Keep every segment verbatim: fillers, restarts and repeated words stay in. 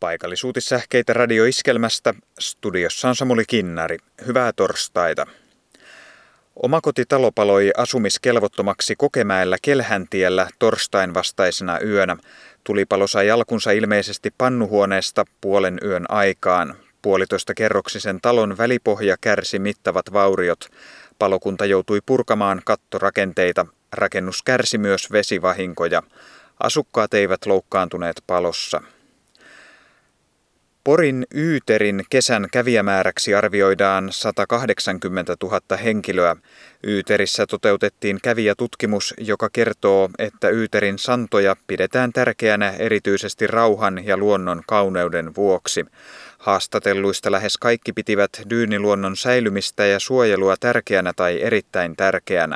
Paikallisuutissähkeitä radioiskelmästä. Studiossa on Samuli Kinnari. Hyvää torstaita. Omakotitalo paloi asumiskelvottomaksi Kokemäellä Kelhäntiellä torstain vastaisena yönä. Tulipalo sai alkunsa ilmeisesti pannuhuoneesta puolen yön aikaan. Puolitoista kerroksisen talon välipohja kärsi mittavat vauriot. Palokunta joutui purkamaan kattorakenteita. Rakennus kärsi myös vesivahinkoja. Asukkaat eivät loukkaantuneet palossa. Porin Yyterin kesän kävijämääräksi arvioidaan sata kahdeksankymmentätuhatta henkilöä. Yyterissä toteutettiin kävijätutkimus, joka kertoo, että Yyterin santoja pidetään tärkeänä erityisesti rauhan ja luonnon kauneuden vuoksi. Haastatelluista lähes kaikki pitivät dyyniluonnon säilymistä ja suojelua tärkeänä tai erittäin tärkeänä.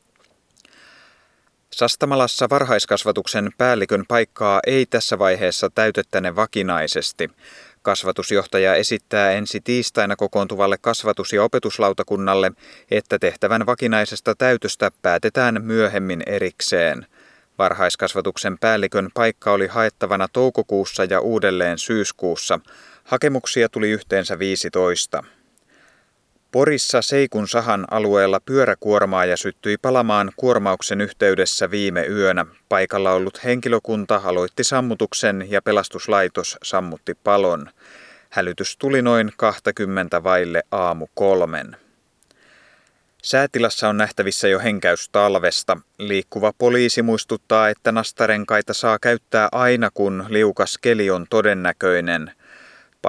Sastamalassa varhaiskasvatuksen päällikön paikkaa ei tässä vaiheessa täytettäne vakinaisesti. Kasvatusjohtaja esittää ensi tiistaina kokoontuvalle kasvatus- ja opetuslautakunnalle, että tehtävän vakinaisesta täytöstä päätetään myöhemmin erikseen. Varhaiskasvatuksen päällikön paikka oli haettavana toukokuussa ja uudelleen syyskuussa. Hakemuksia tuli yhteensä viisitoista. Porissa Seikun sahan alueella pyöräkuormaaja syttyi palamaan kuormauksen yhteydessä viime yönä. Paikalla ollut henkilökunta aloitti sammutuksen ja pelastuslaitos sammutti palon. Hälytys tuli noin kaksikymmentä vaille aamu kolmen. Säätilassa on nähtävissä jo henkäys talvesta. Liikkuva poliisi muistuttaa, että nastarenkaita saa käyttää aina kun liukas keli on todennäköinen.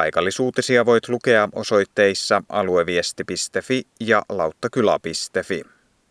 Paikallisuutisia voit lukea osoitteissa alueviesti piste fi ja lauttakylä piste fi.